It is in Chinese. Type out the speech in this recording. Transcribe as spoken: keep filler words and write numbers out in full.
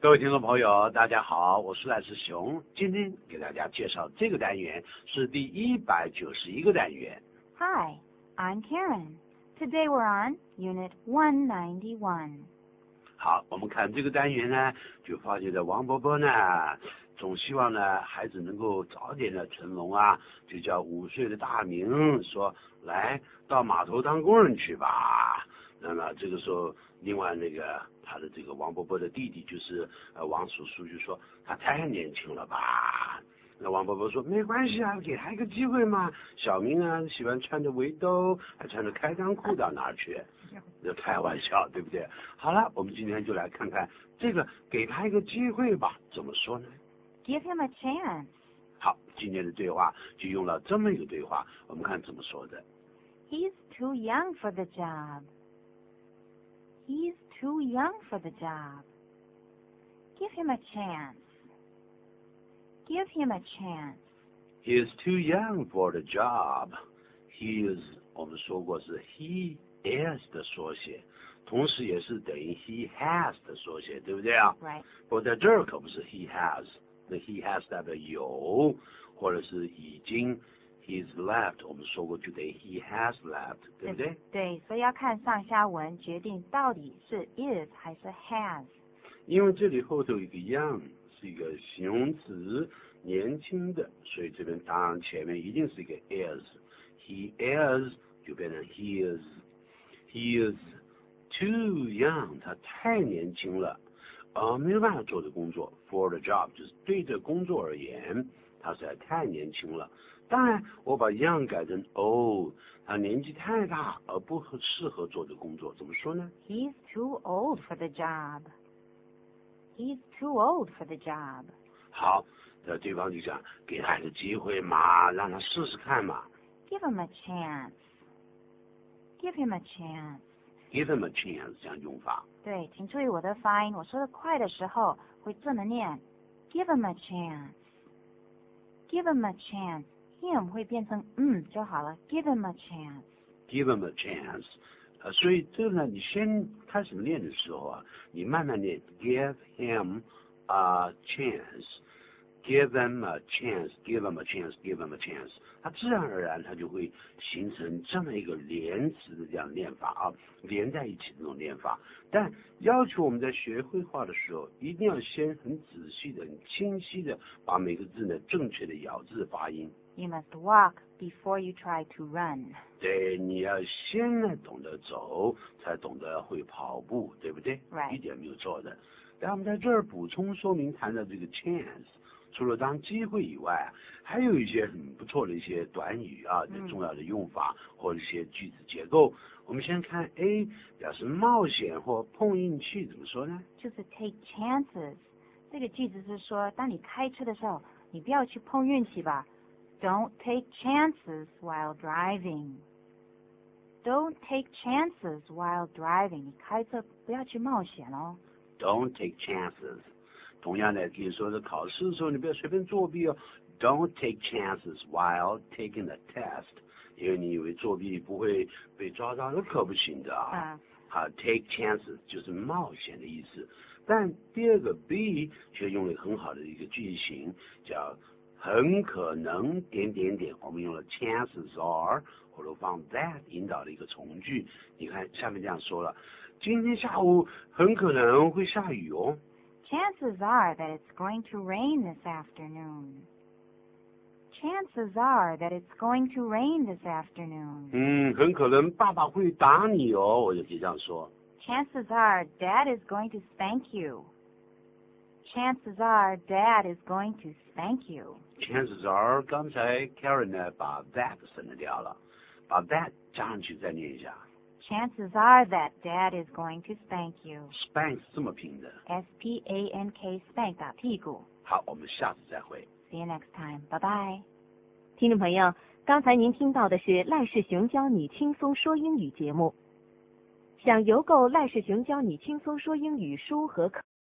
各位听众朋友，大家好，我是赖世雄。今天给大家介绍这个单元是第一百九十一个单元。 Hi, I'm Karen. Today we're on Unit one ninety-one. 好，我们看这个单元呢，就发觉的王伯伯呢，总希望呢孩子能够早点的成龙啊，就叫五岁的大明说，来到码头当工人去吧。那么这个时候，另外那个他的这个王伯伯的弟弟就是呃王叔叔就说他太年轻了吧。那王伯伯说没关系啊，给他一个机会嘛。小明啊喜欢穿着围兜，还穿着开裆裤到哪儿去？这开玩笑，对不对？好了，我们今天就来看看这个给他一个机会吧，怎么说呢？ Give him a chance. 好，今天的对话就用了这么一个对话，我们看怎么说的。 He's too young for the job. He's too young for the job. Give him a chance. Give him a chance. He is too young for the job. He is 我们说过是 he is 的缩写，同时也是等于 he has 的缩写，对不对啊？ Right. 不过在这儿可不是 he has， 那 he has 代表有，或者是已经 he's left， 我们说过就等于 he has left， 对不对？ 对，所以要看上下文决定到底是 is 还是 has。 因为这里后头有一个 young 是一个形容词，年轻的，所以这边当然前面一定是一个 is。He is 就变成 he is。He is too young， 他太年轻了，呃，没有办法做的工作 for the job， 就是对这工作而言，他实在太年轻了。当然，我把 young 改成 old， 他年纪太大而不适合做的工作，怎么说呢？ He's too old for the job. He's too old for the job. 好，那对方就讲给他一个机会嘛，让他试试看嘛。 Give him a chance. Give him a chance. Give him a chance 这样用法。 对，请注意我的发音，我说的快的时候会这么念 ，Give him a chance. Give him a chance. Him 会变成嗯就好了 ，Give him a chance. Give him a chance， 呃，所以这个呢，你先开始练的时候啊，你慢慢练 ，Give him a chance，Give him a chance，Give him a chance，Give him a chance， 它自然而然它就会形成这么一个连词的这样练法啊，连在一起的这种练法。但要求我们在学绘画的时候，一定要先很仔细的、很清晰的把每个字呢正确的咬字发音。 You must walk before you try to run. 对，你要先呢懂得走，才懂得会跑步，对不对？ Right. 一点没有错的。但我们在这儿补充说明谈到这个 chance， 除了当机会以外，还有一些很不错的一些短语啊， 嗯、 重要的用法或者一些句子结构。我们先看 A， 表示冒险或碰运气，怎么说呢？ 就是 take chances。这个句子是说，当你开车的时候，你不要去碰运气吧。Don't take chances while driving. Don't take chances while driving. 你开车不要去冒险哦。 Don't take chances。同样的，可以说是考试的时候，你不要随便作弊哦。Don't take chances while taking the test。因为你以为作弊不会被抓到，那可不行的啊。 啊好 ，take chances 就是冒险的意思。但第二个 B 却用了很好的一个句型，叫很可能点点点，我们用了 chances are 或者放 that 引导的一个从句。你看下面这样说了，今天下午很可能会下雨哦。 Chances are that it's going to rain this afternoon. Chances are that it's going to rain this afternoon. 嗯，很可能爸爸会打你哦，我就可以这样说。 Chances are Dad is going to spank you. Chances are Dad is going to spank you. Chances are， 刚才 Karen 呢把 that 省略掉了，把 that 加上去再念一下。 Chances are that Dad is going to spank you. Spank 是这么拼的。 S P A N K spank 打屁股。 好，我们下次再会。 See you next time. Bye bye. 听众朋友，刚才您听到的是赖世雄教你轻松说英语节目。想邮购赖世雄教你轻松说英语书和课